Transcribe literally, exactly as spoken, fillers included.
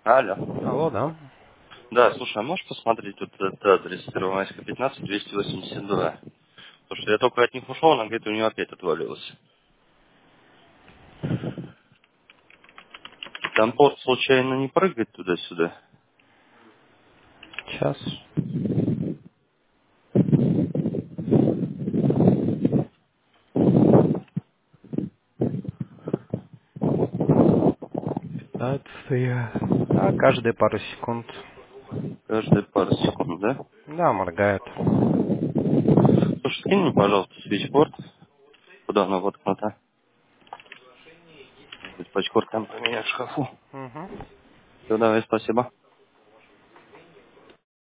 Алло. Алло, да? Да, слушай, а можешь посмотреть тут этот адрес Первомайская, пятнадцать, двести восемьдесят два? Потому что я только от них ушел, она говорит, у нее опять отвалилось. Там порт случайно не прыгает туда-сюда? Сейчас. Питация. А, каждые пару секунд. Каждые пару секунд, да? Да, моргает. Слушай, скинь мне, пожалуйста, свечпорт, куда она воткнута. Может быть, пачкорт там поменять в шкафу. Угу. Все, давай, спасибо.